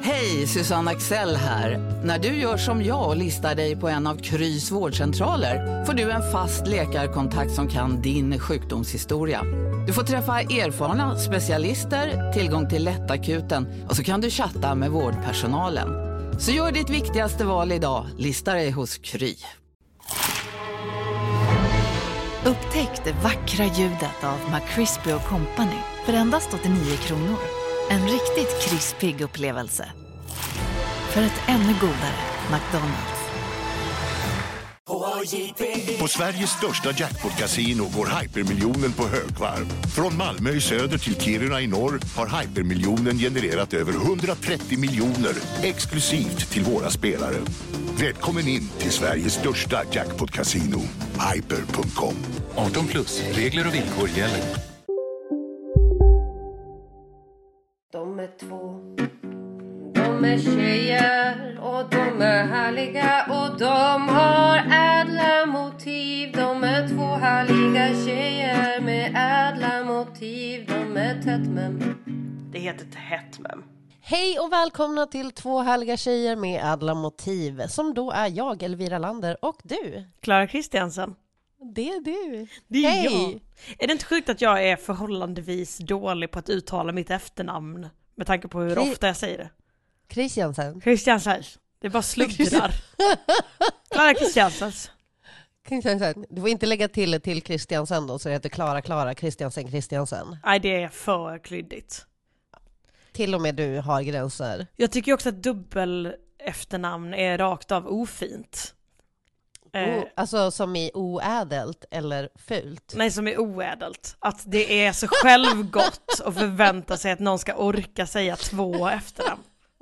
Hej, Susanne Axel här. När du gör som jag och listar dig på en av Krys vårdcentraler får du en fast läkarkontakt som kan din sjukdomshistoria. Du får träffa erfarna specialister, tillgång till lättakuten och så kan du chatta med vårdpersonalen. Så gör ditt viktigaste val idag, lista dig hos Kry. Upptäck det vackra ljudet av McCrispy & Company för endast 89 kronor. En riktigt krispig upplevelse. För ett ännu godare McDonald's. På Sveriges största jackpot-casino går hypermiljonen på högvarv. Från Malmö i söder till Kiruna i norr har hypermiljonen genererat över 130 miljoner exklusivt till våra spelare. Välkommen in till Sveriges största jackpot-casino, hyper.com. 18 plus, regler och villkor gäller. De är två, de är tjejer och de är härliga och de har ädla motiv. De är två härliga tjejer med ädla motiv. De är tättmem. Det heter tättmem. Hej och välkomna till två härliga tjejer med ädla motiv. Som då är jag, Elvira Lander, och du, Clara Kristiansen. Det är du. Det är Hej. jag. Är det inte sjukt att jag är förhållandevis dålig på att uttala mitt efternamn med tanke på hur ofta jag säger det? Kristiansen. Kristiansen. Det är bara sluddrar. Clara Kristiansens. Kristiansen. Du får inte lägga till Kristiansen då, så det heter Clara Kristiansen. Nej, det är för klyddigt. Till och med du har gränser. Jag tycker också att dubbel efternamn är rakt av ofint. Alltså som i oädelt eller fult? Nej, som är oädelt. Att det är så självgott att förvänta sig att någon ska orka säga två efternamn.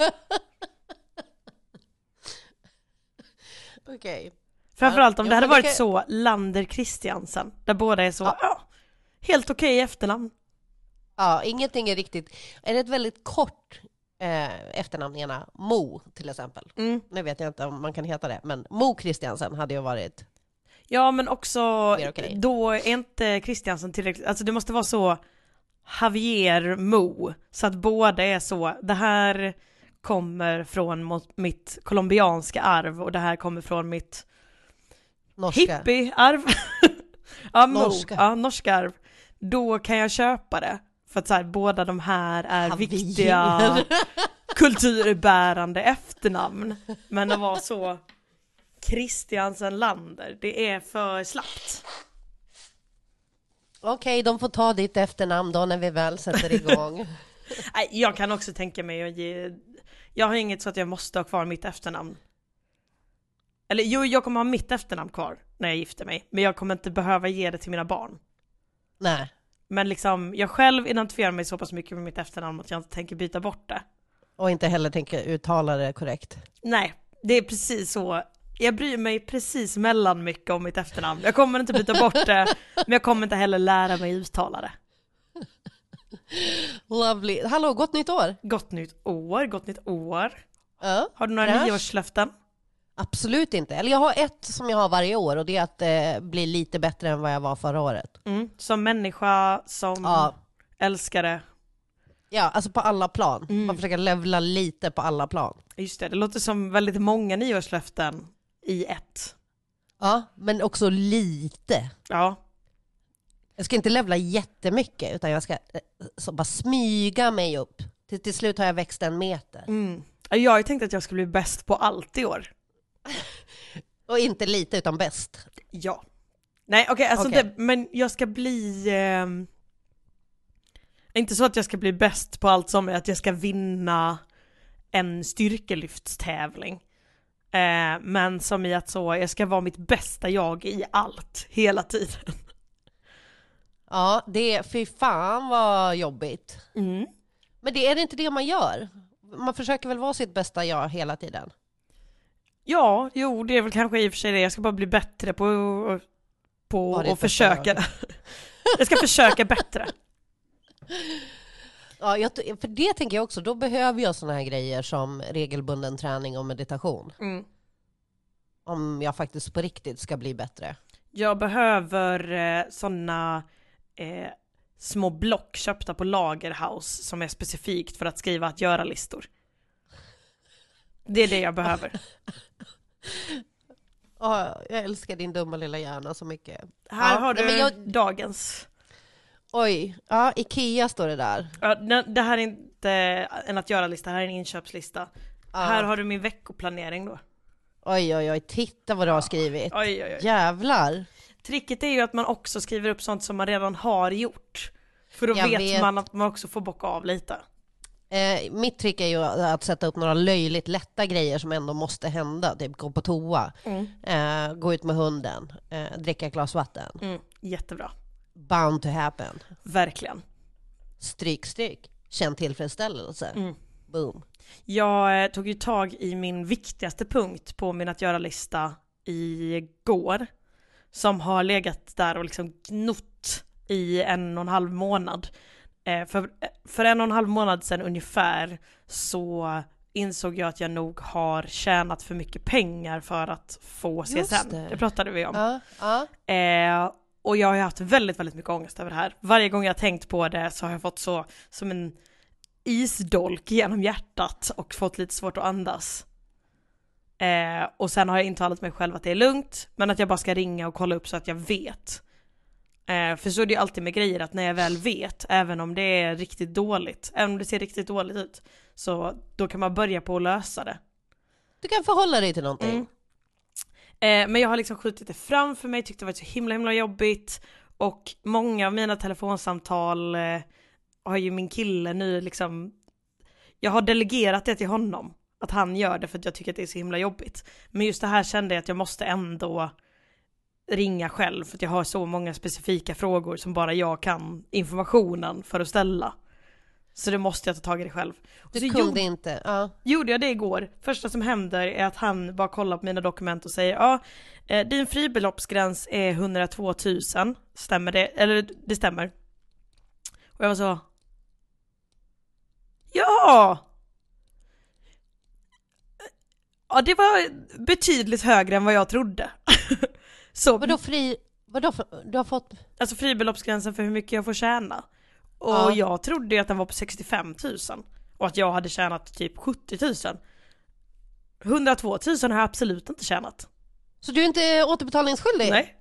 Okej. Framförallt om det hade varit så Lander Kristiansen, där båda är så helt okej efternamn. Ja, ingenting är riktigt. Är det ett väldigt kort efternamn ena? Mo till exempel. Nu vet jag inte om man kan heta det, men Mo Kristiansen hade ju varit. Ja, men också okay. Då är inte Kristiansen tillräckligt. Alltså det måste vara så Javier Mo, så att båda är så. Det här kommer från mitt colombianska arv och det här kommer från mitt hippie-arv. Ja, norska. Ja, norska arv. Då kan jag köpa det. För att så här, båda de här är Javier. viktiga kulturbärande efternamn. Men det var så Kristiansen Lander, det är för slappt. Okej, de får ta ditt efternamn då när vi väl sätter igång. Nej, jag kan också tänka mig att jag har inget så att jag måste ha kvar mitt efternamn. Eller jo, jag kommer ha mitt efternamn kvar när jag gifter mig. Men jag kommer inte behöva ge det till mina barn. Nej. Men liksom, jag själv identifierar mig så pass mycket med mitt efternamn att jag inte tänker byta bort det. Och inte heller tänker uttala det korrekt. Nej, det är precis så. Jag bryr mig precis mellan mycket om mitt efternamn. Jag kommer inte byta bort det, men jag kommer inte heller lära mig uttala det. Lovely. Hallå, gott nytt år. Gott nytt år. Ja. Har du några nyårslöften? Absolut inte. Eller jag har ett som jag har varje år, och det är att bli lite bättre än vad jag var förra året. Som människa, som älskare. Ja, alltså på alla plan. Man försöker levla lite på alla plan. Just det låter som väldigt många nyårslöften i ett. Ja, men också lite. Ja. Jag ska inte levla jättemycket, utan jag ska så bara smyga mig upp. Till slut har jag växt 1 meter. Jag har ju tänkt att jag ska bli bäst på allt i år. Och inte lite, utan bäst. Ja. Nej, okej, alltså Okay. men jag ska bli... inte så att jag ska bli bäst på allt, som är att jag ska vinna en styrkelyftstävling. Men som i att så, jag ska vara mitt bästa jag i allt, hela tiden. Ja, fy fan vad jobbigt. Men det är inte det man gör. Man försöker väl vara sitt bästa jag hela tiden. Ja, jo, det är väl kanske i och för sig det. Jag ska bara bli bättre på att försöka. Jag ska försöka bättre. Ja, för det tänker jag också. Då behöver jag såna här grejer som regelbunden träning och meditation. Om jag faktiskt på riktigt ska bli bättre. Jag behöver såna små block köpta på Lagerhaus som är specifikt för att skriva att göra-listor. Det är det jag behöver. Jag älskar din dumma lilla hjärna så mycket. Här har du dagens. Oj, ja, Ikea står det där. Ja, det här är inte en att göra-lista, det här är en inköpslista. Här har du min veckoplanering då. Oj, titta vad du har skrivit. Oj. Jävlar. Tricket är ju att man också skriver upp sånt som man redan har gjort. För då vet man att man också får bocka av lite. Mitt trick är ju att sätta upp några löjligt lätta grejer som ändå måste hända. Typ gå på toa, gå ut med hunden, dricka ett glas vatten. Jättebra. Bound to happen. Verkligen. Stryk. Känn tillfredsställelse. Boom. Jag tog ju tag i min viktigaste punkt på min att göra-lista igår. Som har legat där och liksom gnott i 1,5 månad. För 1,5 månad sedan ungefär så insåg jag att jag nog har tjänat för mycket pengar för att få CSN. Det pratade vi om. Och jag har haft väldigt, väldigt mycket ångest över det här. Varje gång jag tänkt på det så har jag fått så som en isdolk genom hjärtat och fått lite svårt att andas. Och sen har jag intalat mig själv att det är lugnt, men att jag bara ska ringa och kolla upp så att jag vet. För så är det ju alltid med grejer att när jag väl vet, även om det är riktigt dåligt, även om det ser riktigt dåligt ut, så då kan man börja på att lösa det. Du kan förhålla dig till någonting. Men jag har liksom skjutit det framför mig, tyckte det var så himla jobbigt. Och många av mina telefonsamtal har ju min kille nu liksom, jag har delegerat det till honom. Att han gör det för att jag tycker att det är så himla jobbigt. Men just det här kände jag att jag måste ändå ringa själv. För att jag har så många specifika frågor som bara jag kan informationen för att ställa. Så det måste jag ta tag i det själv. Du kunde inte? Gjorde jag det igår. Första som händer är att han bara kollar på mina dokument och säger din fribeloppsgräns är 102 000. Stämmer det? Eller det stämmer. Och jag var så... Ja! Ja, det var betydligt högre än vad jag trodde. Så, du har fått... Alltså fribeloppsgränsen för hur mycket jag får tjäna. Och jag trodde ju att den var på 65 000. Och att jag hade tjänat typ 70 000. 102 000 har jag absolut inte tjänat. Så du är inte återbetalningsskyldig? Nej.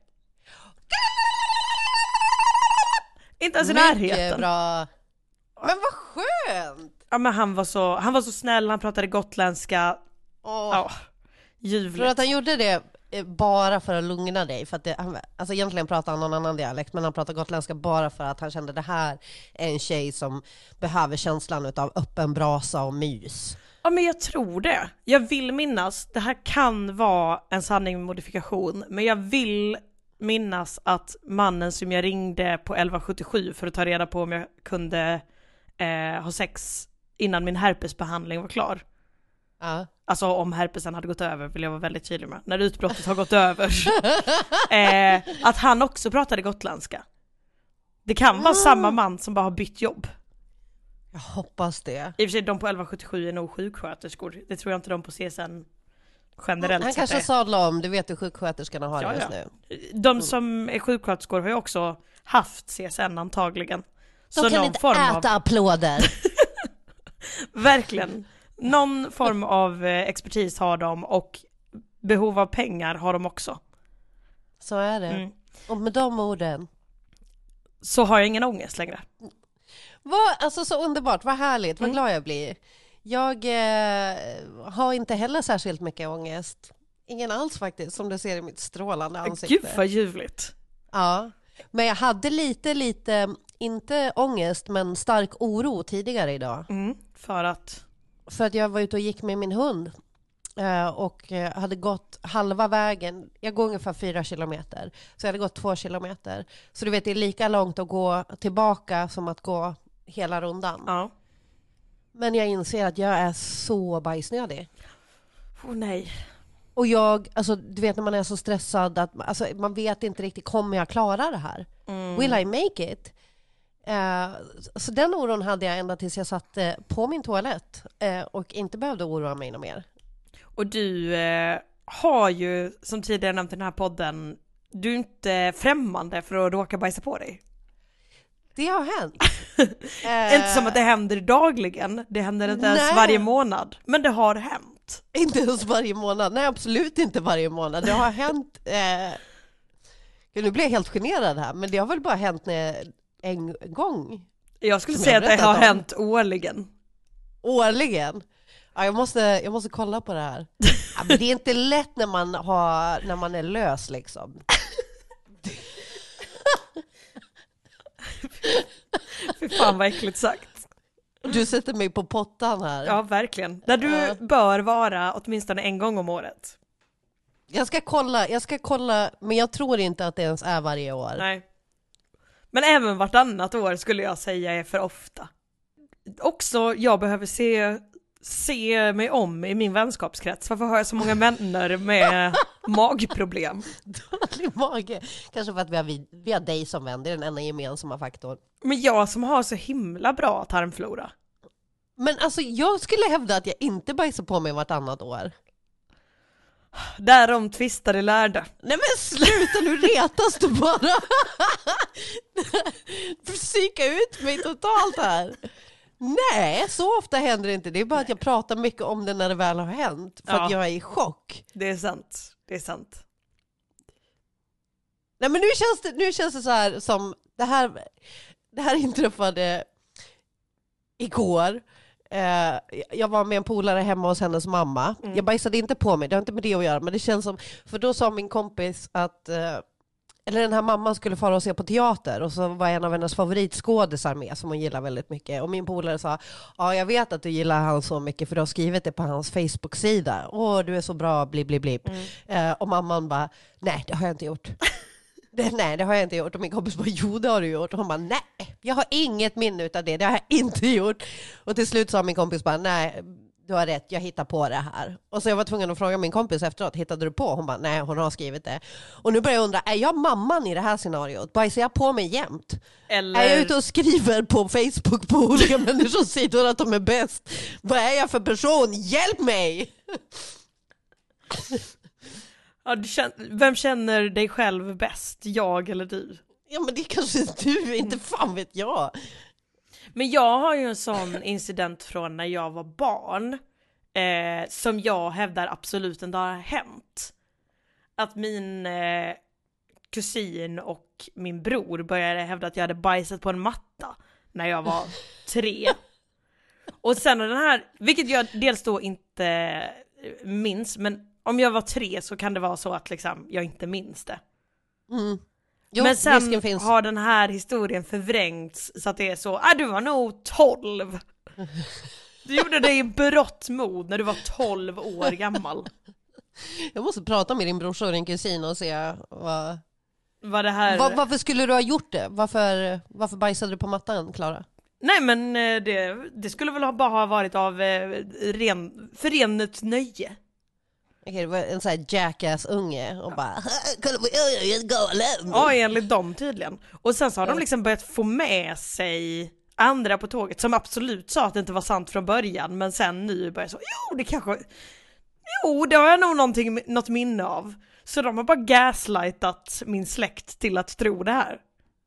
Inte ens i närheten. Mycket bra. Men vad skönt! Ja, men han var så snäll, han pratade gotländska. Ljuvligt. För att han gjorde det bara för att lugna dig, för att alltså egentligen pratar han någon annan dialekt, men han pratar gotländska bara för att han kände det här är en tjej som behöver känslan av öppen brasa och mys. Ja, men jag tror det. Jag vill minnas, det här kan vara en sanning med modifikation, men jag vill minnas att mannen som jag ringde på 1177 för att ta reda på om jag kunde ha sex innan min herpesbehandling var klar. Alltså om herpesen hade gått över, vill jag vara väldigt tydlig med. När utbrottet har gått över. Att han också pratade gotländska. Det kan vara samma man som bara har bytt jobb. Jag hoppas det. I och för sig, de på 1177 är nog sjuksköterskor. Det tror jag inte de på CSN generellt. Han kanske sadlar om, du vet hur sjuksköterskorna har det just nu. De som är sjuksköterskor har ju också haft CSN antagligen. De kan inte äta applåder. Verkligen. Någon form av expertis har de, och behov av pengar har de också. Så är det. Och med de orden så har jag ingen ångest längre. Alltså så underbart, vad härligt, vad glad jag blir. Jag har inte heller särskilt mycket ångest. Ingen alls faktiskt, som du ser i mitt strålande ansikte. Gud vad ljuvligt. Ja, men jag hade lite, inte ångest, men stark oro tidigare idag. För att jag var ute och gick med min hund och hade gått halva vägen. Jag går ungefär 4 kilometer, så jag hade gått 2 kilometer. Så du vet, det är lika långt att gå tillbaka som att gå hela rundan. Ja. Men jag inser att jag är så bajsnödig. Nej. Och alltså du vet när man är så stressad att man vet inte riktigt, kommer jag klara det här? Will I make it? Så den oron hade jag ända tills jag satt på min toalett och inte behövde oroa mig något mer. Och du har ju, som tidigare nämnt i den här podden, du är inte främmande för att råka bajsa på dig. Det har hänt. Inte som att det händer dagligen. Det händer inte ens varje månad. Men det har hänt. hänt? Inte ens varje månad. Nej, absolut inte varje månad. Det har hänt... Nu blir jag helt generad här, men det har väl bara hänt en gång. Jag skulle säga att det har hänt årligen. Årligen? Ja, jag måste kolla på det här. Ja, men det är inte lätt när man är lös liksom. Fy fan vad äckligt sagt. Du sätter mig på pottan här. Ja, verkligen. Där du bör vara åtminstone en gång om året. Jag ska kolla, men jag tror inte att det ens är varje år. Nej. Men även vartannat år skulle jag säga är för ofta. Också, jag behöver se mig om i min vänskapskrets. Varför har jag så många vänner med magproblem? Dålig mage. Kanske för att vi har dig som vän. Det är den enda gemensamma faktorn. Men jag som har så himla bra tarmflora. Men alltså, jag skulle hävda att jag inte bajsar på mig vartannat år. Därom tvistade lärde. Nej men sluta, nu retas du bara. Psyka ut mig totalt här. Nej, så ofta händer det inte. Det är bara att jag pratar mycket om det när det väl har hänt. För att jag är i chock. Det är sant. Nej men nu känns det så här som det här inträffade igår. Jag var med en polare hemma hos hennes mamma. Jag bajsade inte på mig, det har inte med det att göra. Men det känns som, för då sa min kompis att eller den här mamman skulle fara och se på teater. Och så var en av hennes favoritskådisar med som hon gillar väldigt mycket. Och min polare sa, ja jag vet att du gillar han så mycket för du har skrivit det på hans Facebook-sida. Åh du är så bra, blip. Och mamman bara, nej det har jag inte gjort. Nej, det har jag inte gjort. Och min kompis bara, jo det har du gjort. Och hon bara, nej, jag har inget minne av det. Det har jag inte gjort. Och till slut sa min kompis bara, nej, du har rätt. Jag hittar på det här. Och så jag var tvungen att fråga min kompis efteråt, hittade du på? Hon bara, nej, hon har skrivit det. Och nu börjar jag undra, är jag mamman i det här scenariot? Bajsar jag på mig jämt? Eller... Är jag ute och skriver på Facebook på olika människors sidor att de är bäst? Vad är jag för person? Hjälp mig! Ja, vem känner dig själv bäst? Jag eller du? Ja, men det kanske du, inte fan vet jag. Men jag har ju en sån incident från när jag var barn som jag hävdar absolut inte har hänt. Att min kusin och min bror började hävda att jag hade bajsat på en matta när jag var 3. Och sen den här, vilket jag dels då inte minns, men om jag var 3 så kan det vara så att liksom, jag inte minns det. Jo, men sen har den här historien förvrängts så att det är så, du var nog 12. Du gjorde det i brott mod när du var 12 år gammal. Jag måste prata med din brorsa och din kusin och se vad det här... Varför skulle du ha gjort det? Varför bajsade du på mattan, Klara? Nej men det skulle väl bara ha varit av förenet nöje. Okej, det var en sån här jackass-unge och bara ja, enligt dem tydligen. Och sen så har de liksom börjat få med sig andra på tåget som absolut sa att det inte var sant från början, men sen nu börjar så, det har jag nog något minne av. Så de har bara gaslightat min släkt till att tro det här.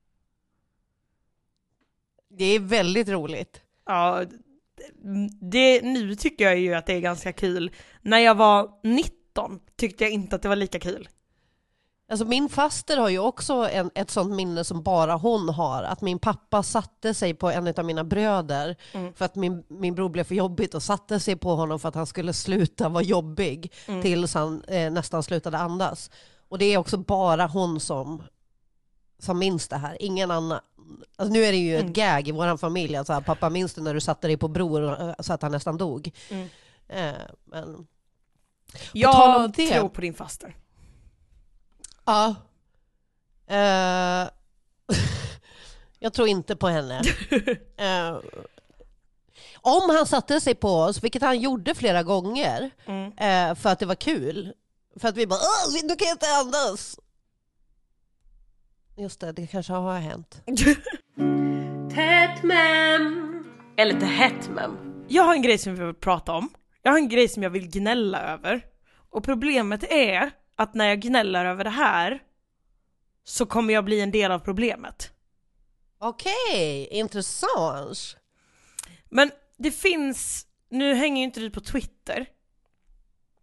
Det är väldigt roligt. Ja, nu tycker jag ju att det är ganska kul. När jag var 19 tyckte jag inte att det var lika kul. Alltså min faster har ju också ett sånt minne som bara hon har. Att min pappa satte sig på en av mina bröder för att min bror blev för jobbigt och satte sig på honom för att han skulle sluta vara jobbig tills han nästan slutade andas. Och det är också bara hon som minns det här. Ingen annan. Alltså nu är det ju ett gag i våran familj. Alltså, pappa minns det när du satte dig på bror så att han nästan dog. Men... Jag tror på din faster. Ja. Jag tror inte på henne. Om han satte sig på oss, vilket han gjorde flera gånger, för att det var kul. För att vi bara, du kan inte andas. Just det kanske har hänt. Tätt mem. Eller inte hett mem. Jag har en grej som vi vill prata om. Jag har en grej som jag vill gnälla över. Och problemet är att när jag gnäller över det här så kommer jag bli en del av problemet. Okej, intressant. Men det finns, nu hänger ju inte du på Twitter,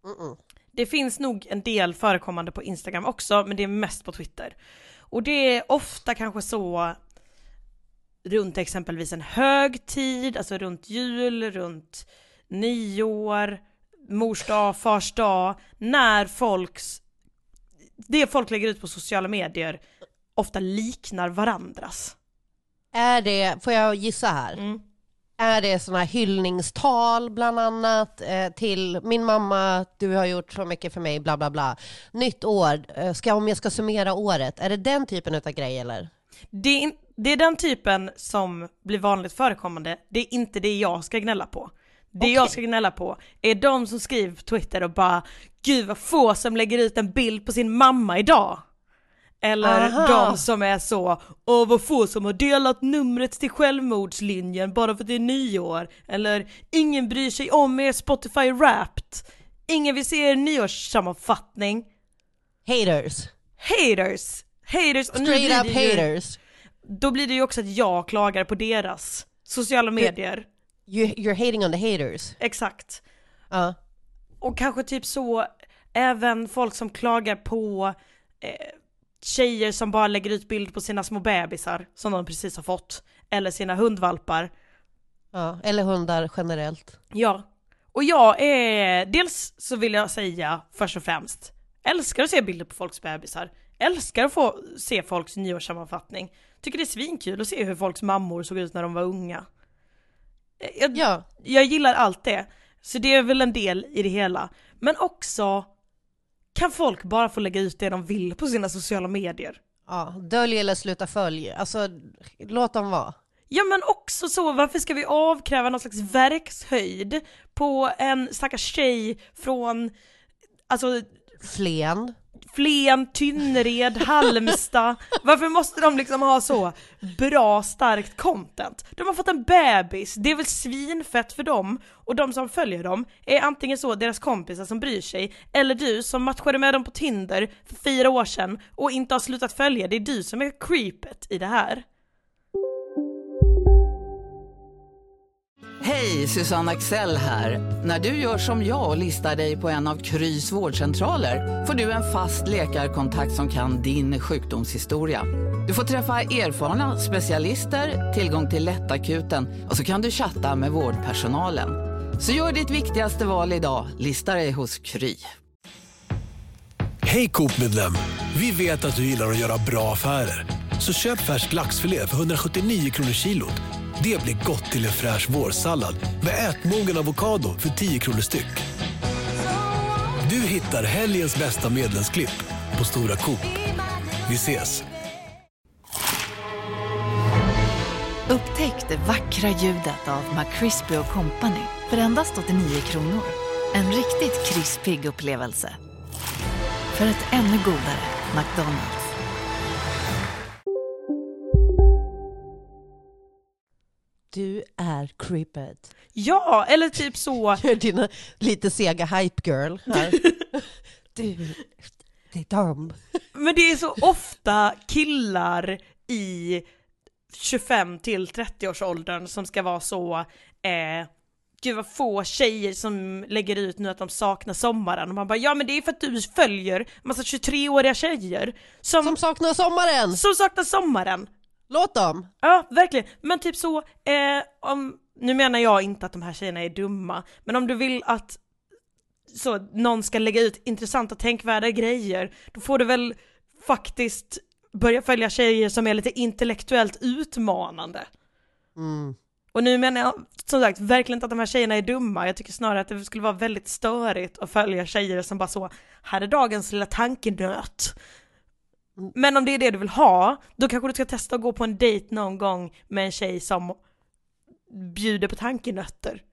Det finns nog en del förekommande på Instagram också, men det är mest på Twitter. Och det är ofta kanske så runt exempelvis en högtid, alltså runt jul, runt nyår, mors dag, fars dag, när det folk lägger ut på sociala medier ofta liknar varandras. Är det, får jag gissa här? Är det såna här hyllningstal bland annat till min mamma, du har gjort så mycket för mig, bla bla bla. Nytt år, om jag ska summera året, är det den typen av grej eller? Det är den typen som blir vanligt förekommande. Det är inte det jag ska gnälla på. Jag ska gnälla på är de som skriver på Twitter och bara gud vad få som lägger ut en bild på sin mamma idag. Eller de som är så vad få som har delat numret till självmordslinjen bara för att det är nyår. Eller ingen bryr sig om er Spotify Wrapped. Ingen vill se er nyårssammanfattning. Haters och straight up haters. Då blir det ju också att jag klagar på deras sociala medier. You're hating on the haters. Exakt. Och kanske typ så även folk som klagar på tjejer som bara lägger ut bild på sina små bebisar som de precis har fått. Eller sina hundvalpar. Ja, eller hundar generellt. Ja. Och jag är, dels så vill jag säga först och främst, älskar att se bilder på folks bebisar. Älskar att få se folks nyårssammanfattning. Tycker det är svinkul att se hur folks mammor såg ut när de var unga. Jag gillar allt det. Så det är väl en del i det hela. Men också kan folk bara få lägga ut det de vill på sina sociala medier. Ja, dölj eller sluta följ. Alltså, låt dem vara. Ja, men också så, varför ska vi avkräva någon slags verkshöjd på en stackars tjej från, alltså Flen, Tynnered, Halmstad. Varför måste de liksom ha så bra, starkt content? De har fått en bebis, det är väl svinfett för dem. Och de som följer dem är antingen så deras kompisar som bryr sig, eller du som matchade med dem på Tinder för 4 år sedan och inte har slutat följa. Det är du som är creepet i det här. Hej, Susanne Axel här. När du gör som jag och listar dig på en av Krys vårdcentraler får du en fast läkarkontakt som kan din sjukdomshistoria. Du får träffa erfarna specialister, tillgång till lättakuten och så kan du chatta med vårdpersonalen. Så gör ditt viktigaste val idag, listar dig hos Kry. Hej Coop-medlem, vi vet att du gillar att göra bra affärer. Så köp färsk laxfilé för 179 kronor kilot. Det blir gott till en fräsch vårsallad med ätmogen avokado för 10 kronor styck. Du hittar helgens bästa medlemsklipp på Stora Coop. Vi ses! Upptäck det vackra ljudet av McCrispy & Company för endast 89 kronor. En riktigt krispig upplevelse. För ett ännu godare McDonald's. Du är creeped. Ja, eller typ så. Dina lite sega hype girl här. Du, det är dum. Men det är så ofta killar i 25 till 30-årsåldern som ska vara så gud vad få tjejer som lägger ut nu att de saknar sommaren. Och man bara, ja men det är för att du följer massa 23-åriga tjejer som saknar sommaren. Som saknar sommaren. Låt dem. Ja, verkligen. Men typ så, nu menar jag inte att de här tjejerna är dumma, men om du vill att så någon ska lägga ut intressanta tänkvärda grejer, då får du väl faktiskt börja följa tjejer som är lite intellektuellt utmanande. Och nu menar jag som sagt verkligen inte att de här tjejerna är dumma. Jag tycker snarare att det skulle vara väldigt störigt att följa tjejer som bara så, här är dagens lilla tankenöt. Men om det är det du vill ha, då kanske du ska testa att gå på en dejt någon gång med en tjej som bjuder på tankenötter.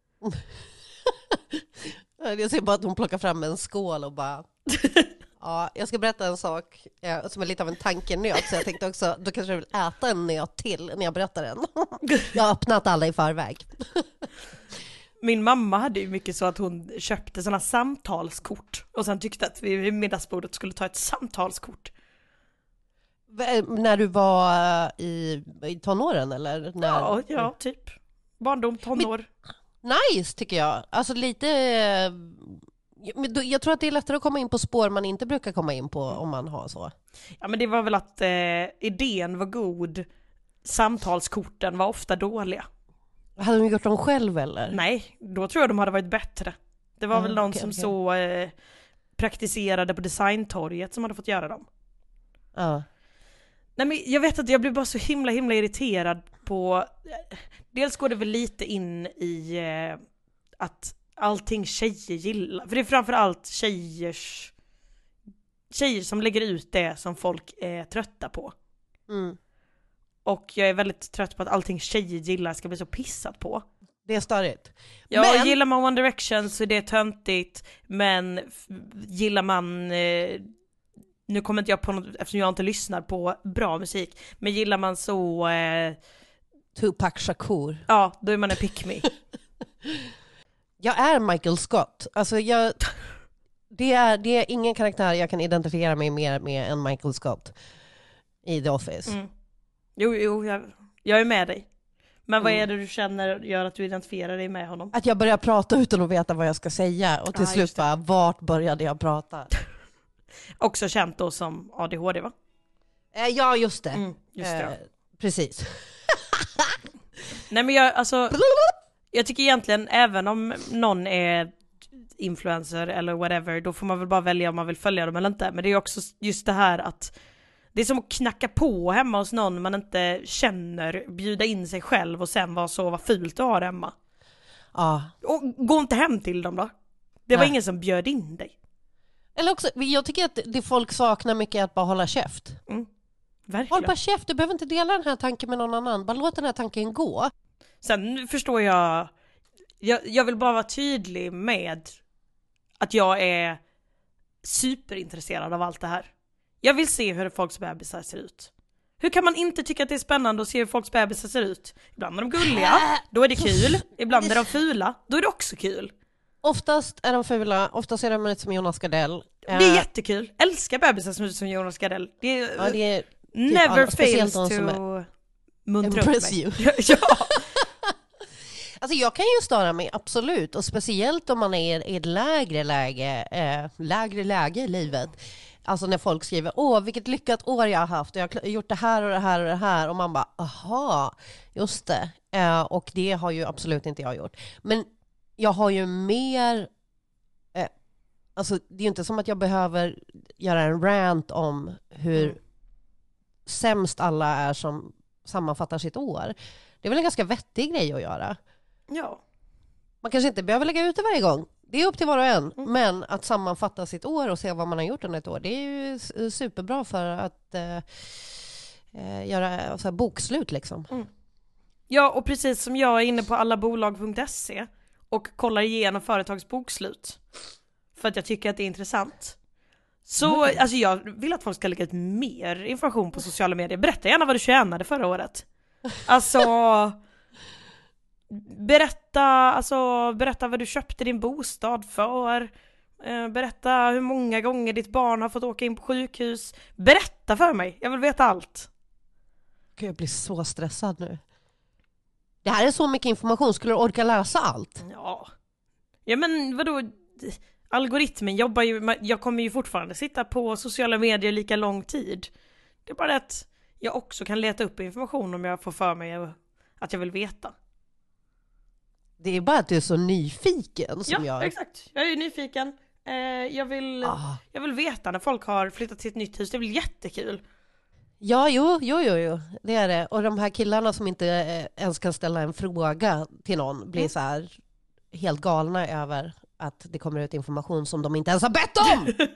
Jag ser bara att hon plockar fram en skål och bara ja, jag ska berätta en sak som är lite av en tankenöt, så jag tänkte också, då kanske du vill äta en nöt till när jag berättar den. Jag har öppnat alla i förväg. Min mamma hade ju mycket så att hon köpte sådana samtalskort och sen tyckte att vi vid middagsbordet skulle ta ett samtalskort. När du var i tonåren eller? När... Ja, typ. Barndom, tonår. Nice tycker jag. Alltså lite Men jag tror att det är lättare att komma in på spår man inte brukar komma in på om man har så. Ja, men det var väl att idén var god. Samtalskorten var ofta dåliga. Hade de gjort dem själv eller? Nej, då tror jag de hade varit bättre. Det var väl någon som så praktiserade på designtorget som hade fått göra dem. Ja. Nej, men jag vet att jag blev bara så himla irriterad på... Dels går det väl lite in i att allting tjejer gillar. För det är framförallt tjejer som lägger ut det som folk är trötta på. Mm. Och jag är väldigt trött på att allting tjejer gillar ska bli så pissat på. Det är störigt. Ja, men... gillar man One Direction så är det töntigt. Men gillar man... nu kommer inte jag på något, eftersom jag inte lyssnar på bra musik. Men gillar man så... Tupac Shakur. Ja, då är man en pick me. Jag är Michael Scott. Alltså det är ingen karaktär jag kan identifiera mig mer med än Michael Scott i The Office. Mm. Jo, jag är med dig. Men vad är det du känner gör att du identifierar dig med honom? Att jag börjar prata utan att veta vad jag ska säga. Och till slut bara, vart började jag prata? Också känt då som ADHD, va? Ja, just det. Just det. Precis. Nej, men jag tycker egentligen, även om någon är influencer eller whatever, då får man väl bara välja om man vill följa dem eller inte. Men det är också just det här att det är som att knacka på hemma hos någon man inte känner, bjuda in sig själv och sen vad fult du har hemma. Ja. Och gå inte hem till dem då. Det var ingen som bjöd in dig. Eller också, jag tycker att det folk saknar mycket är att bara hålla käft. Verkligen. Håll bara käft, du behöver inte dela den här tanken med någon annan. Bara låt den här tanken gå. Sen förstår jag vill bara vara tydlig med att jag är superintresserad av allt det här. Jag vill se hur folks bebisar ser ut. Hur kan man inte tycka att det är spännande att se hur folks bebisar ser ut? Ibland är de gulliga, då är det kul. Ibland är de fula, då är det också kul. Oftast är de fula, oftast är de som Jonas Gardell. Det är jättekul. Älskar bebisar som ut som Jonas Gardell. Det är typ never fails to muntra upp mig. Ja. Alltså jag kan ju störa mig, absolut. Och speciellt om man är i ett lägre läge i livet. Alltså när folk skriver, vilket lyckat år jag har haft. Jag har gjort det här och det här och det här. Och man bara, aha, just det. Och det har ju absolut inte jag gjort. Men jag har ju mer... alltså det är ju inte som att jag behöver göra en rant om hur sämst alla är som sammanfattar sitt år. Det är väl en ganska vettig grej att göra. Ja. Man kanske inte behöver lägga ut det varje gång. Det är upp till var och en. Men att sammanfatta sitt år och se vad man har gjort under ett år, det är ju superbra för att göra så här bokslut liksom. Ja, och precis som jag är inne på allabolag.se och kollar igenom företags bokslut för att jag tycker att det är intressant. Så alltså jag vill att folk ska lägga ut mer information på sociala medier. Berätta gärna vad du tjänade förra året. Alltså berätta vad du köpte din bostad för. Berätta hur många gånger ditt barn har fått åka in på sjukhus. Berätta för mig, jag vill veta allt. Gud, jag blir så stressad nu. Det här är så mycket information, skulle du orka läsa allt? Ja men vadå? Algoritmen jobbar ju, jag kommer ju fortfarande sitta på sociala medier lika lång tid. Det är bara att jag också kan leta upp information om jag får för mig att jag vill veta. Det är bara att du är så nyfiken som jag. Ja, exakt. Jag är ju nyfiken. Jag vill veta när folk har flyttat till ett nytt hus. Det blir jättekul. Ja, jo. Det är det. Och de här killarna som inte ens kan ställa en fråga till någon blir så här helt galna över att det kommer ut information som de inte ens har bett om!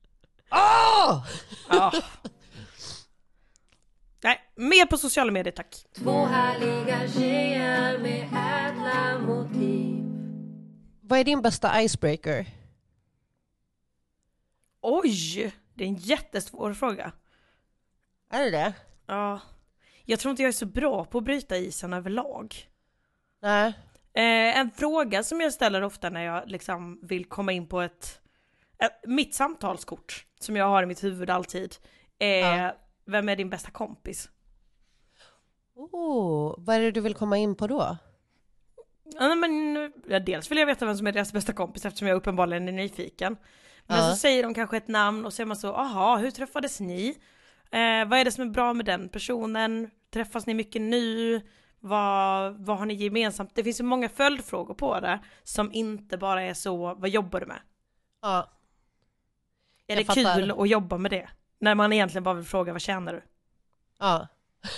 Nej, mer på sociala medier, tack. Två härliga tjejer med ädla motiv. Vad är din bästa icebreaker? Oj, det är en jättesvår fråga. Är det? Ja. Jag tror inte jag är så bra på att bryta isen överlag. Nej. En fråga som jag ställer ofta när jag liksom vill komma in på mitt samtalskort som jag har i mitt huvud alltid är vem är din bästa kompis? Vad är det du vill komma in på då? Ja, men, dels vill jag veta vem som är deras bästa kompis eftersom jag uppenbarligen är nyfiken. Men så säger de kanske ett namn och så är man så, aha, hur träffades ni? Vad är det som är bra med den personen? Träffas ni mycket nu? Vad har ni gemensamt? Det finns ju många följdfrågor på det som inte bara är så, vad jobbar du med? Ja. Är det kul att jobba med det? När man egentligen bara vill fråga, vad tjänar du? Ja.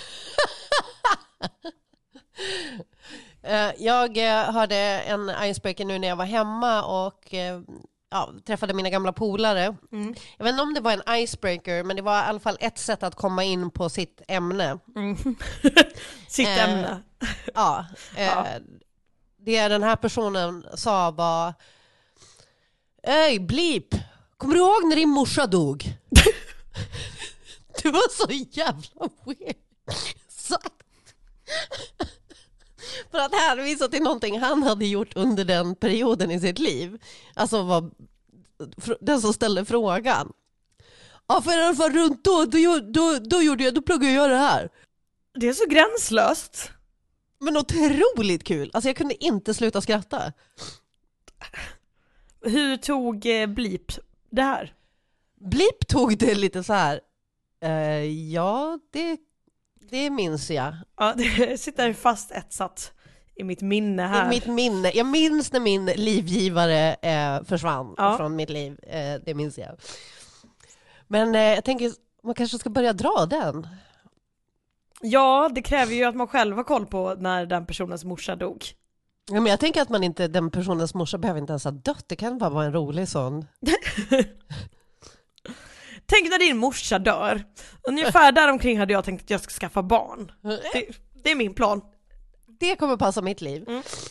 Jag hörde en icebreaker nu när jag var hemma och träffade mina gamla polare. Jag vet inte om det var en icebreaker, men det var i alla fall ett sätt att komma in på sitt ämne. Sitt ämne. Ja. Det den här personen sa var: "Ey, blip! Kommer du ihåg när din morsa dog?" Det var så jävla weird sagt. För att hänvisa till någonting han hade gjort under den perioden i sitt liv. Alltså var den som ställde frågan. Ja, för i alla fall runt då pluggade jag det här. Det är så gränslöst. Men otroligt kul. Alltså jag kunde inte sluta skratta. Hur tog Blip det här? Blip tog det lite så här. Ja, det minns jag. Ja, det sitter fast etsat i mitt minne här. I mitt minne. Jag minns när min livgivare försvann från mitt liv. Det minns jag. Men jag tänker, man kanske ska börja dra den. Ja, det kräver ju att man själv har koll på när den personens morsa dog. Ja, men jag tänker att den personens morsa behöver inte ens ha dött. Det kan bara vara en rolig sån. Tänk när din morsa dör. Ungefär däromkring hade jag tänkt att jag ska skaffa barn. Det är min plan. Det kommer passa mitt liv.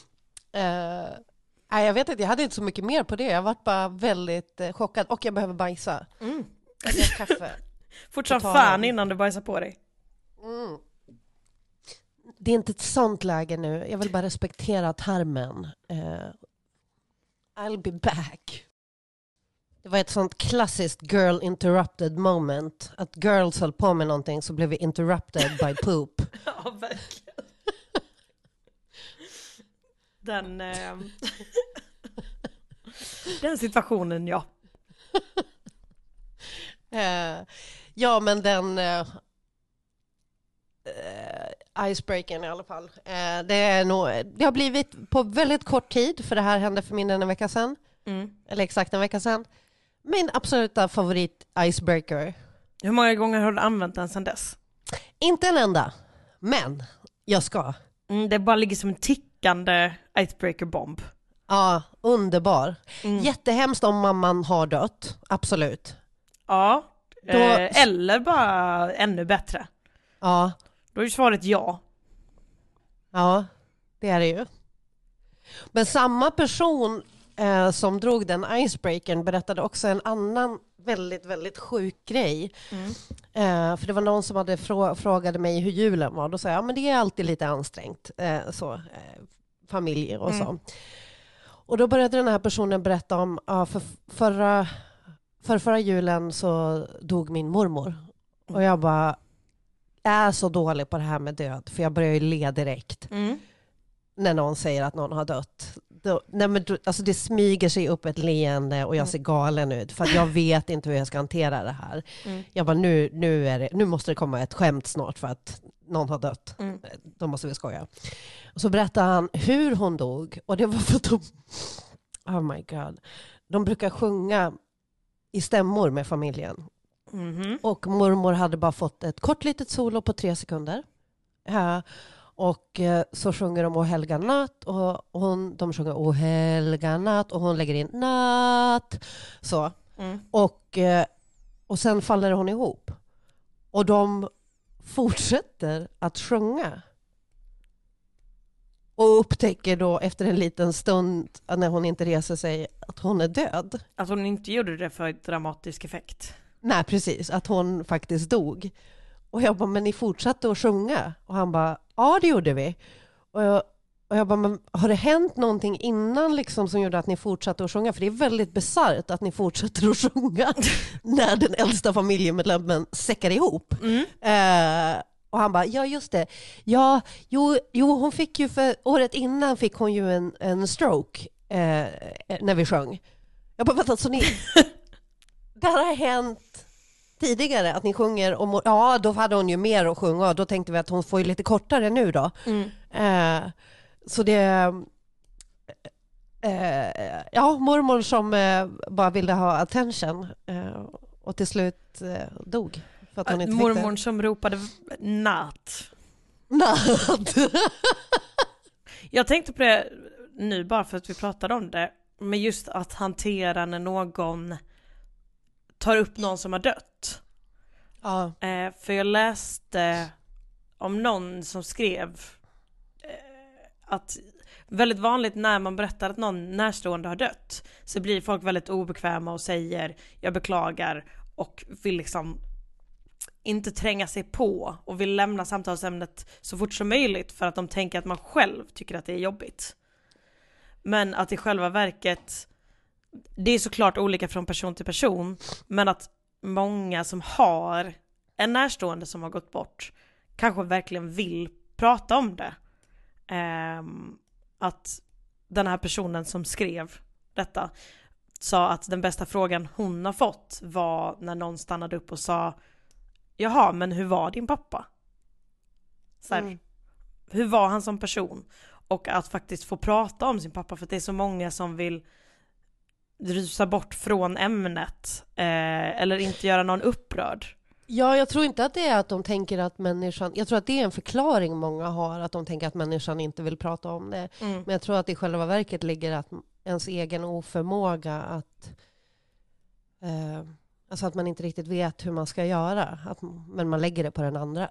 Jag vet inte, jag hade inte så mycket mer på det. Jag var bara väldigt chockad. Och jag behöver bajsa. Jag har kaffe. Fort som fan innan du bajsar på dig. Det är inte ett sånt läge nu. Jag vill bara respektera termen. I'll be back. Det var ett sånt klassiskt girl interrupted moment. Att girls höll på med någonting så blev vi interrupted by poop. Ja, verkligen. Den situationen, ja. Ja, men den icebreakern i alla fall. Det har blivit på väldigt kort tid, för det här hände för mindre än en vecka sedan. Eller exakt en vecka sedan. Min absoluta favorit icebreaker. Hur många gånger har du använt den sedan dess? Inte en enda, men jag ska. Det bara ligger som en tickande icebreaker-bomb. Ja, underbar. Jättehemskt om mamman har dött, absolut. Ja, eller bara ännu bättre. Ja. Då är ju svaret ja. Ja, det är det ju. Men samma person som drog den icebreakern berättade också en annan väldigt, väldigt sjuk grej. För det var någon som hade frågade mig hur julen var. Då sa jag, men det är alltid lite ansträngt. Familjer och så. Och då började den här personen berätta om för förra julen så dog min mormor. Och jag bara är så dålig på det här med död. För jag börjar ju le direkt. När någon säger att någon har dött. Alltså det smyger sig upp ett leende och jag ser galen ut. För att jag vet inte hur jag ska hantera det här. Jag bara, nu måste det komma ett skämt snart för att någon har dött. Då måste vi skoja. Och så berättade han hur hon dog. Och det var för att oh my god. De brukar sjunga i stämmor med familjen. Och mormor hade bara fått ett kort litet solo på 3 sekunder. Och så sjunger de O helga natt och de sjunger O helga natt och hon lägger in natt. Så. Och sen faller hon ihop. Och de fortsätter att sjunga. Och upptäcker då efter en liten stund när hon inte reser sig att hon är död. Att hon inte gjorde det för dramatisk effekt. Nej, precis. Att hon faktiskt dog. Och jag bara, men ni fortsatte att sjunga? Och han bara, ja det gjorde vi. Och jag bara, men har det hänt någonting innan liksom som gjorde att ni fortsatte att sjunga? För det är väldigt bisarrt att ni fortsätter att sjunga när den äldsta familjemedlemmen säckar ihop. Och han bara, ja just det. Ja, jo, hon fick ju för året innan fick hon ju en stroke när vi sjöng. Jag bara, vänta, så ni... Det här har hänt tidigare att ni sjunger och ja, då hade hon ju mer att sjunga och då tänkte vi att hon får ju lite kortare nu då. Så det mormor som bara ville ha attention och till slut dog för att hon inte mormor som ropade natt. Jag tänkte på det nu bara för att vi pratade om det, men just att hantera när någon tar upp någon som har dött. Ja. För jag läste om någon som skrev att väldigt vanligt när man berättar att någon närstående har dött så blir folk väldigt obekväma och säger jag beklagar och vill liksom inte tränga sig på och vill lämna samtalsämnet så fort som möjligt för att de tänker att man själv tycker att det är jobbigt. Men att i själva verket, det är såklart olika från person till person, men att många som har en närstående som har gått bort kanske verkligen vill prata om det. Att den här personen som skrev detta sa att den bästa frågan hon har fått var när någon stannade upp och sa jaha, men hur var din pappa? Så här, hur var han som person? Och att faktiskt få prata om sin pappa, för att det är så många som vill rusa bort från ämnet eller inte göra någon upprörd. Ja, jag tror inte att det är att de tänker att människan... Jag tror att det är en förklaring många har, att de tänker att människan inte vill prata om det. Men jag tror att det i själva verket ligger att ens egen oförmåga att... alltså att man inte riktigt vet hur man ska göra. Men man lägger det på den andra.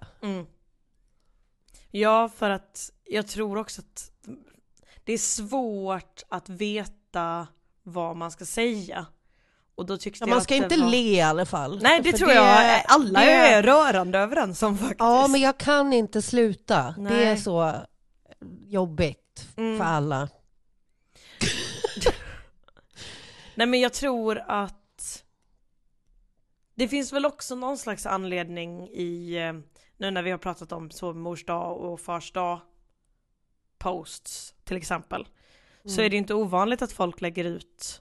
Ja, för att jag tror också att det är svårt att veta vad man ska säga. Och då tyckte jag man ska inte le i alla fall. Nej, det tror jag alla är rörande överens om faktiskt. Ja, men jag kan inte sluta. Nej. Det är så jobbigt för alla. Nej, men jag tror att det finns väl också någon slags anledning i, nu när vi har pratat om så mors dag och fars dag posts till exempel, så är det inte ovanligt att folk lägger ut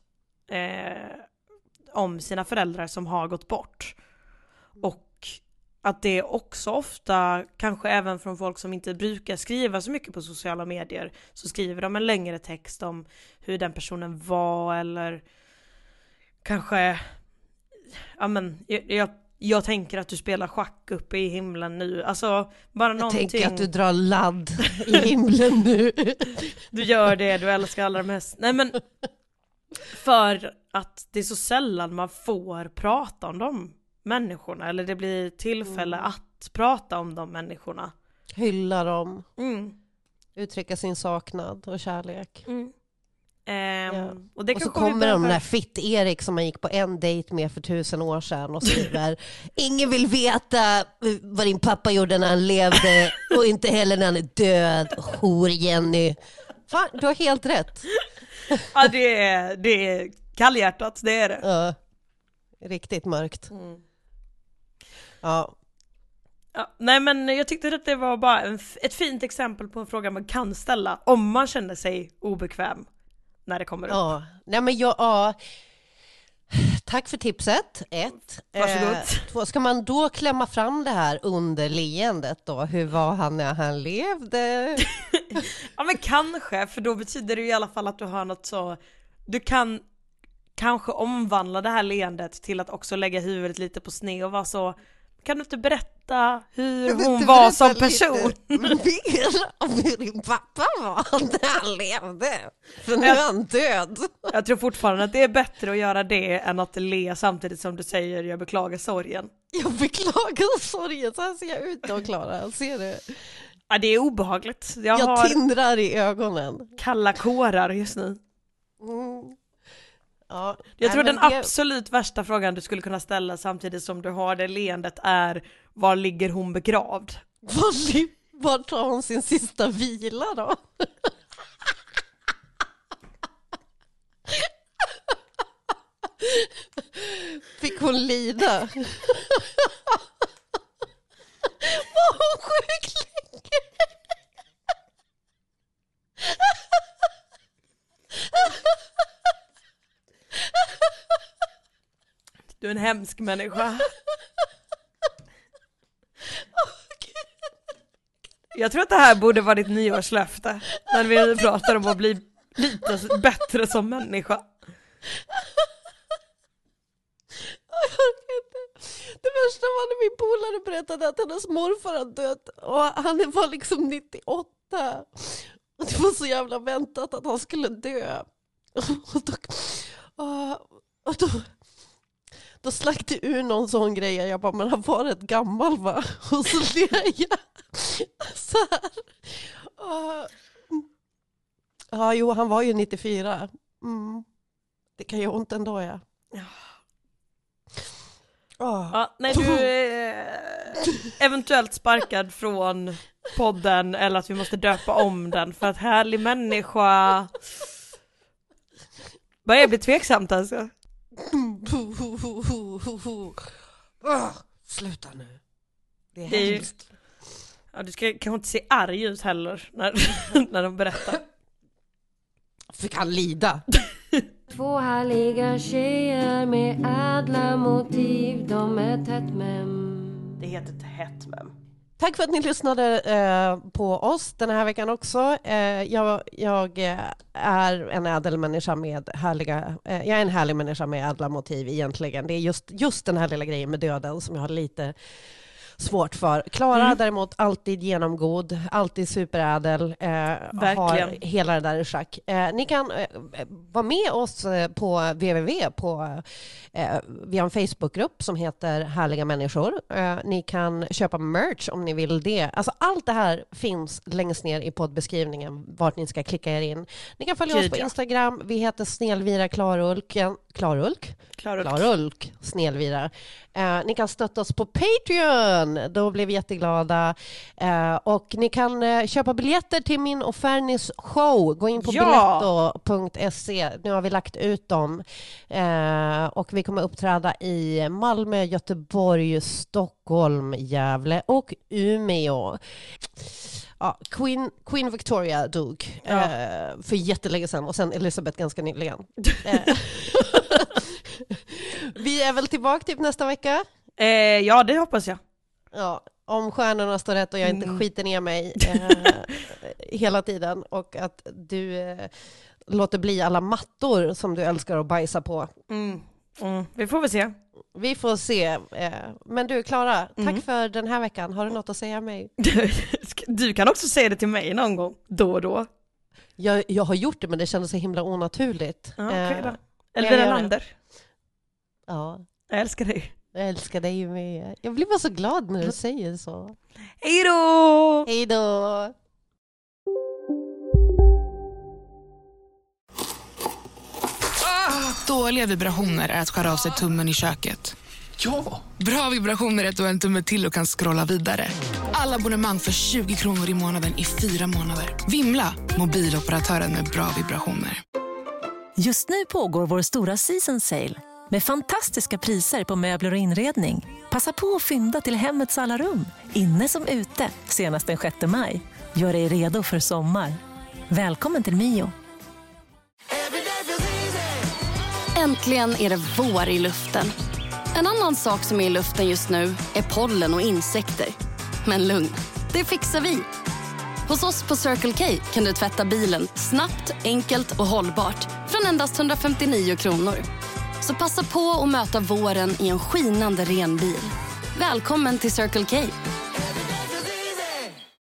om sina föräldrar som har gått bort. Och att det också ofta, kanske även från folk som inte brukar skriva så mycket på sociala medier, så skriver de en längre text om hur den personen var, eller kanske jag tänker att du spelar schack uppe i himlen nu. Alltså bara någonting. Jag tänker att du drar ladd i himlen nu. Du gör det, du älskar allra mest. Nej, men för att det är så sällan man får prata om de människorna, eller det blir tillfälle att prata om de människorna. Hylla dem. Uttrycka sin saknad och kärlek. Och så kommer de där Fitt-Erik som man gick på en dejt med för 1000 år sedan och skriver ingen vill veta vad din pappa gjorde när han levde och inte heller när han är död. Hor Jenny. Fan, du har helt rätt. Ja, det är kallhjärtat, det är det. Ja, riktigt mörkt. Ja. Nej, men jag tyckte att det var bara ett fint exempel på en fråga man kan ställa om man känner sig obekväm när det kommer upp. Ja, nej men tack för tipset. 1. Varsågod. 2, ska man då klämma fram det här under leendet då? Hur var han när han levde? Ja, men kanske, för då betyder det i alla fall att du har något så... Du kan kanske omvandla det här leendet till att också lägga huvudet lite på sned och vara så... Kan du inte berätta hur hon var som person? Mer om hur din pappa var när han levde. För nu är han död. Jag tror fortfarande att det är bättre att göra det än att le samtidigt som du säger jag beklagar sorgen. Jag beklagar sorgen, så här ser jag ut då, Klara. Ser du? Ja, det är obehagligt. Jag tindrar i ögonen. Kalla kårar just nu. Ja, jag tror den absolut värsta frågan du skulle kunna ställa samtidigt som du har det leendet är: var ligger hon begravd? Var tar hon sin sista vila då? Fick hon lida? Var hon Du är en hemsk människa. Jag tror att det här borde vara ditt nyårslöfte. När vi pratar om att bli lite bättre som människa. Det värsta var när min polare berättade att hennes morfar hade dött. Och han var liksom 98. Och det var så jävla väntat att han skulle dö. Och då slack det ur någon sån grej. Jag bara, men han var rätt gammal va? Och så ler jag så här. Jo, han var ju 94. Det kan ju ont ändå, ja. Nej, du är eventuellt sparkad från podden, eller att vi måste döpa om den för att härlig människa. Börjar bli tveksamt alltså. Sluta nu. Det är hemskt. Ja, du ska kanske inte se arg ut heller när de berättar. Fick han lida? Två härliga tjejer med ädla motiv. De är tätt mem. Det heter tätt mem. Tack för att ni lyssnade på oss den här veckan också. Jag är en ädel människa med härliga... jag är en härlig människa med ädla motiv egentligen. Det är just den här lilla grejen med döden som jag har lite svårt för. Klara däremot alltid genomgod, alltid superädel, har hela det där i schack. Ni kan vara med oss på www vi har en Facebookgrupp som heter Härliga människor. Ni kan köpa merch om ni vill det. Alltså allt det här finns längst ner i poddbeskrivningen vart ni ska klicka er in. Ni kan följa oss på Instagram. Vi heter Snällvira Klarulk Snällvira. Ni kan stötta oss på Patreon. Då blir vi jätteglada. Och ni kan köpa biljetter till min och Fernis show. Gå in på biletto.se. Nu har vi lagt ut dem. Och vi kommer uppträda i Malmö, Göteborg, Stockholm, Gävle och Umeå. Ja, Queen Victoria dog för jättelänge sedan och sen Elizabeth ganska nyligen. Vi är väl tillbaka typ nästa vecka? Ja, det hoppas jag. Ja, om stjärnorna står rätt och jag inte skiter ner mig hela tiden och att du låter bli alla mattor som du älskar att bajsa på. Vi får väl se. Vi får se. Men du, Klara, tack för den här veckan. Har du något att säga mig? Du kan också säga det till mig någon gång, då och då. Jag har gjort det, men det kändes så himla onaturligt. Okay, då. Elvira Lander. Ja. Jag älskar dig. Jag älskar dig med. Jag blir bara så glad när du säger så. Hej då! Hej då! Dåliga vibrationer är att skära av sig tummen i köket. Ja! Bra vibrationer är att du har en tumme till och kan scrolla vidare. Alla abonnemang för 20 kronor i månaden i 4 månader. Vimla! Mobiloperatören med bra vibrationer. Just nu pågår vår stora season sale med fantastiska priser på möbler och inredning. Passa på att fynda till hemmets alla rum, inne som ute, senast den 6 maj. Gör dig redo för sommar. Välkommen till Mio. Äntligen är det vår i luften. En annan sak som är i luften just nu är pollen och insekter. Men lugn, det fixar vi. Hos oss på Circle K kan du tvätta bilen snabbt, enkelt och hållbart från endast 159 kronor. Så passa på att möta våren i en skinande ren bil. Välkommen till Circle K.